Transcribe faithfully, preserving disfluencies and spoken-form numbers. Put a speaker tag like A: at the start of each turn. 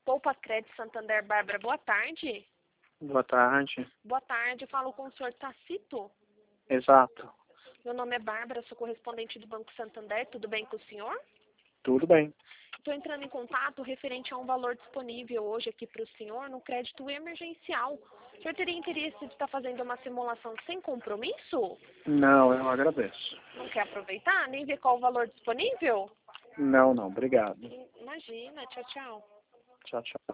A: Poupa Crédito Santander, Bárbara, boa tarde.
B: Boa tarde.
A: Boa tarde, eu falo com o senhor Tacito.
B: Exato.
A: Meu nome é Bárbara, sou correspondente do Banco Santander, tudo bem com o senhor?
B: Tudo bem.
A: Estou entrando em contato referente a um valor disponível hoje aqui para o senhor no crédito emergencial. O senhor teria interesse de estar fazendo uma simulação sem compromisso?
B: Não, eu agradeço.
A: Não quer aproveitar? Nem ver qual o valor disponível?
B: Não, não, obrigado.
A: Imagina, tchau, tchau.
B: Tchau, tchau.